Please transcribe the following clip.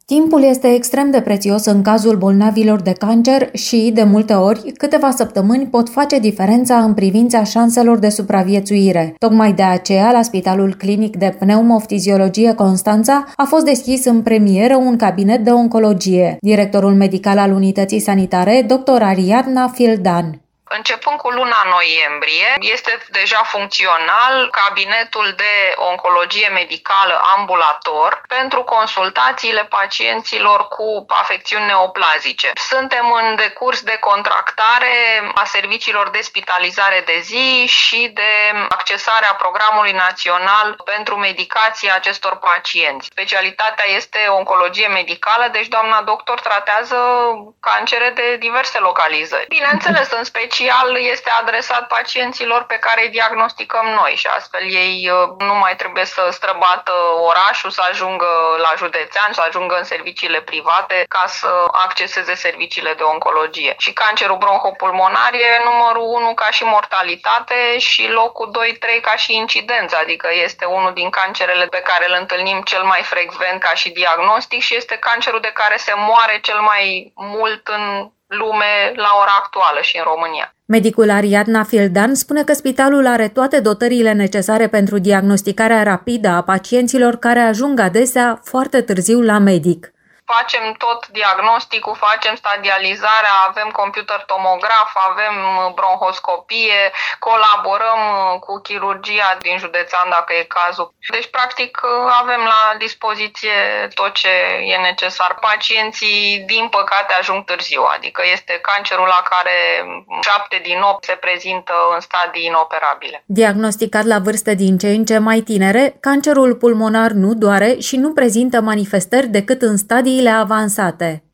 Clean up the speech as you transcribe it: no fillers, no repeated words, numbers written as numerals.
Timpul este extrem de prețios în cazul bolnavilor de cancer și, de multe ori, câteva săptămâni pot face diferența în privința șanselor de supraviețuire. Tocmai de aceea, la Spitalul Clinic de Pneumofiziologie Constanța a fost deschis în premieră un cabinet de oncologie. Directorul medical al unității sanitare, dr. Ariadna Fildan. Începând cu luna noiembrie, este deja funcțional cabinetul de oncologie medicală ambulator pentru consultațiile pacienților cu afecțiuni neoplazice. Suntem în decurs de contractare a serviciilor de spitalizare de zi și de accesarea programului național pentru medicația acestor pacienți. Specialitatea este oncologie medicală, deci doamna doctor tratează cancere de diverse localizări. Bineînțeles, în special este adresat pacienților pe care îi diagnosticăm noi și astfel ei nu mai trebuie să străbată orașul, să ajungă la județean, să ajungă în serviciile private ca să acceseze serviciile de oncologie. Și cancerul bronhopulmonar e numărul 1 ca și mortalitate și locul 2-3 ca și incidență, adică este unul din cancerele pe care îl întâlnim cel mai frecvent ca și diagnostic și este cancerul de care se moare cel mai mult în lume la ora actuală și în România. Medicul Ariadna Fildan spune că spitalul are toate dotările necesare pentru diagnosticarea rapidă a pacienților care ajung adesea foarte târziu la medic. Facem tot diagnosticul, facem stadializarea, avem computer tomograf, avem bronhoscopie, colaborăm cu chirurgia din județean dacă e cazul. Deci, practic, avem la dispoziție tot ce e necesar. Pacienții, din păcate, ajung târziu, adică este cancerul la care 7 din 8 se prezintă în stadii inoperabile. Diagnosticat la vârste din ce în ce mai tinere, cancerul pulmonar nu doare și nu prezintă manifestări decât în stadii avansate.